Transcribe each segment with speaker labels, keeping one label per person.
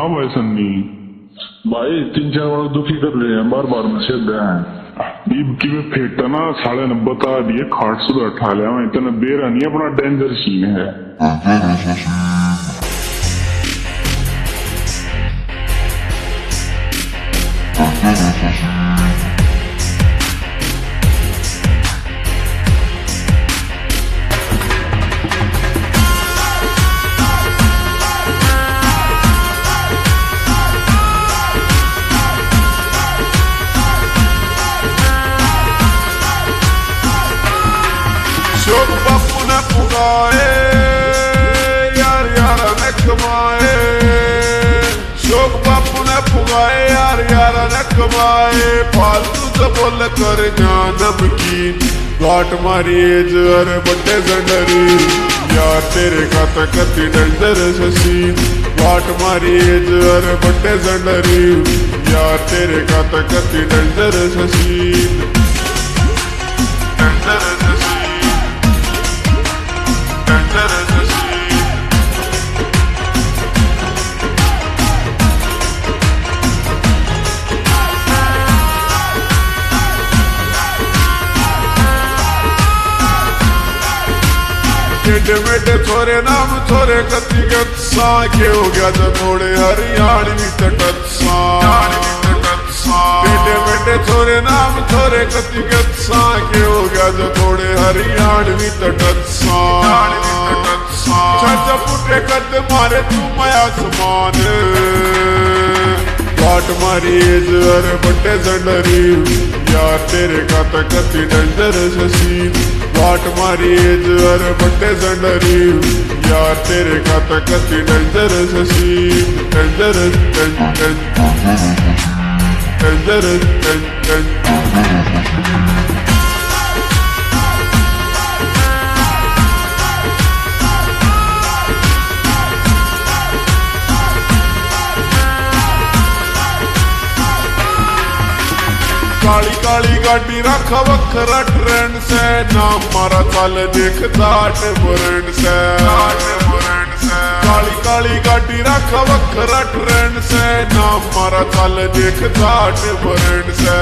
Speaker 1: हाँ भाई सन्नी
Speaker 2: भाई 3-4 बार दुखी कर रहे हैं, बार बार मैसेज दे हैं।
Speaker 1: ईब की में फेटा ना 90 बता दिए खाट से उठा लिया मैं इतना बेरा नहीं अपना डेंजर सीन है।
Speaker 3: शोक बापू ने पुकाए यार यार ने कमाए, शोक बापू ने पुकाए यार यार ने कमाए। फालतू से बोल कर नमकीन घाट मारी जर बटे जंडरी यार तेरे खाता कति डेंजर सीन। घाट मारी जर बटे जंडरी यार तेरे खाता कति डेंजर सीन। टेढ़े मेढ़े थोरे नाम थोरे कति गत्सा के हो गया जब थोड़े हरियाणवी तटत्सा। टेढ़े मेढ़े थोरे नाम थोरे कति गत्सा के हो गया जब थोड़े हरियाणवी तटत्सा। छत फुटे कद मारे तू माया समान घाट मारी जर बटे जंडरी यार तेरे खाता कति डेंजर सीन। घाट मारी जर बटे जंडरी यार तेरे खाता कति डेंजर सीन। डेंजर डेंजर काली काली गाड़ी रखा वखरा ट्रेंड से नाम मारा चल देख दाट ब्रांड से। काली काली गाड़ी रखा वखरा ट्रेंड से नाम मारा चल देख दाट ब्रांड से।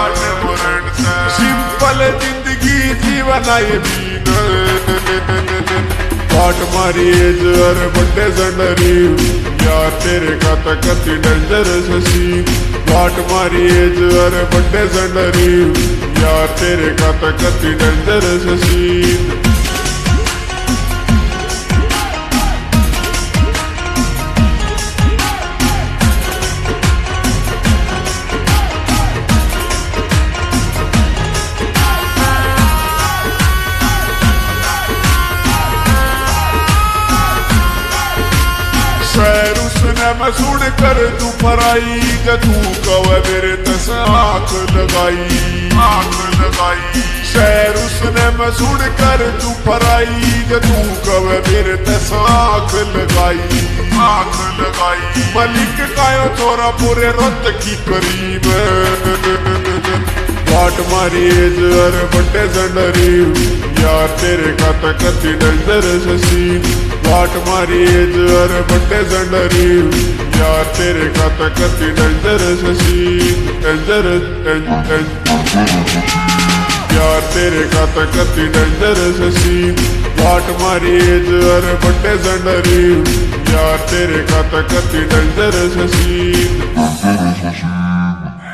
Speaker 3: सिंपल जिंदगी जीवन आए बीन घाट मारी जर बटे जंडरी यार तेरे खाता कति डेंजर सीन। घाट मारी जर बटे जंडरी यार तेरे खाता कति डेंजर सीन। शहर उसने मैं सुन कर तू फराई तू कवे मेरे तस आँख लगाई। शहर उसने मैं सुन कर तू फराई तू कवे मेरे तस आँख लगाई। मलिक कायो थोड़ा पूरे रत की करीब घाट मारी जर बटे जंडरी यार तेरे खाता कति डेंजर सीन। घाट मारी जर बटे जंडरी यार तेरे खाता कति डेंजर सीन। डेंजर यार तेरे खाता कति डेंजर सीन। घाट मारी जर बटे जंडरी यार तेरे खाता कति डेंजर सीन।